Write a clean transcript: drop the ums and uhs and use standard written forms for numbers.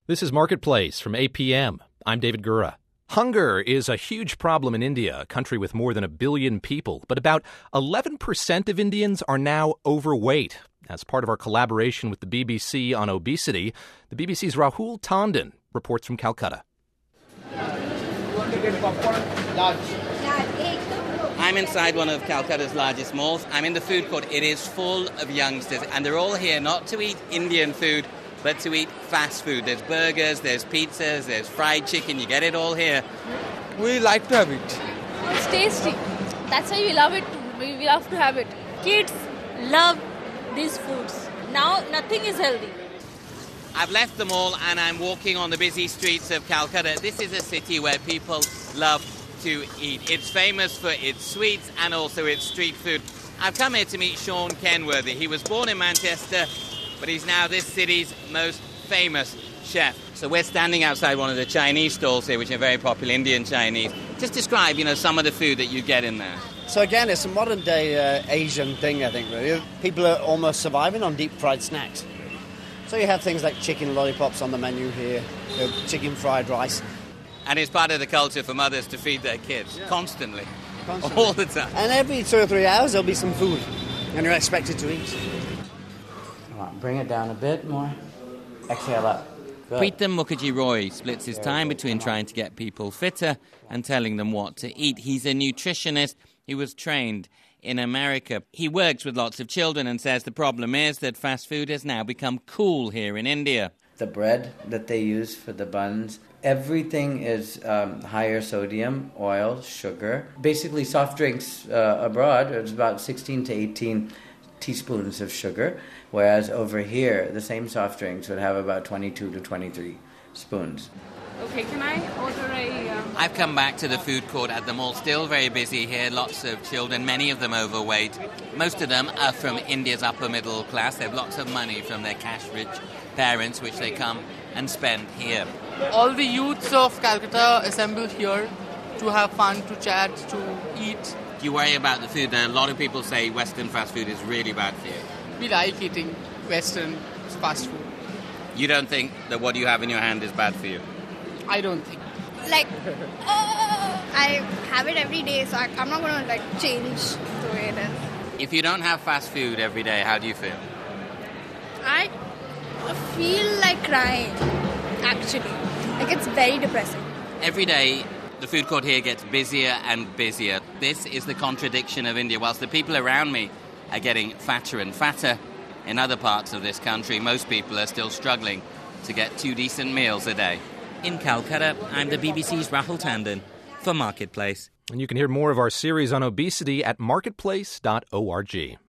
This is Marketplace from APM. I'm David Gura. Hunger is a huge problem in India, a country with more than 1 billion people, but about 11% of Indians are now overweight. As part of our collaboration with the BBC on obesity, the BBC's Rahul Tandon reports from Calcutta. I'm inside one of Calcutta's largest malls. I'm in the food court. It is full of youngsters, and they're all here not to eat Indian food, but to eat fast food. There's burgers, there's pizzas, there's fried chicken. You get it all here. We like to have it. It's tasty. That's why we love it. We love to have it. Kids love these foods. Now nothing is healthy. I've left the mall and I'm walking on the busy streets of Calcutta. This is a city where people love to eat. It's famous for its sweets and also its street food. I've come here to meet Sean Kenworthy. He was born in Manchester, but he's now this city's most famous chef. So we're standing outside one of the Chinese stalls here, which are very popular, Indian Chinese. Just describe, some of the food that you get in there. So again, it's a modern-day Asian thing, I think, really. People are almost surviving on deep-fried snacks. So you have things like chicken lollipops on the menu here, chicken fried rice. And it's part of the culture for mothers to feed their kids constantly, all the time. And every 2 or 3 hours, there'll be some food, and you're expected to eat. Bring it down a bit more. Exhale up. Good. Preetam Mukherjee Roy splits his time between trying to get people fitter and telling them what to eat. He's a nutritionist who was trained in America. He works with lots of children and says the problem is that fast food has now become cool here in India. The bread that they use for the buns, everything is higher sodium, oil, sugar. Basically, soft drinks abroad, it's about 16 to 18 teaspoons of sugar, whereas over here, the same soft drinks would have about 22 to 23 spoons. Okay, can I order I've come back to the food court at the mall, still very busy here, lots of children, many of them overweight. Most of them are from India's upper middle class. They have lots of money from their cash-rich parents, which they come and spend here. All the youths of Calcutta assemble here to have fun, to chat, to eat. Do you worry about the food? A lot of people say Western fast food is really bad for you. We like eating Western fast food. You don't think that what you have in your hand is bad for you? I don't think. I have it every day, so I'm not going to change the way it is. If you don't have fast food every day, how do you feel? I feel like crying, actually. It's very depressing. Every day, the food court here gets busier and busier. This is the contradiction of India. Whilst the people around me are getting fatter and fatter, in other parts of this country, most people are still struggling to get 2 decent meals a day. In Calcutta, I'm the BBC's Rahul Tandon for Marketplace. And you can hear more of our series on obesity at marketplace.org.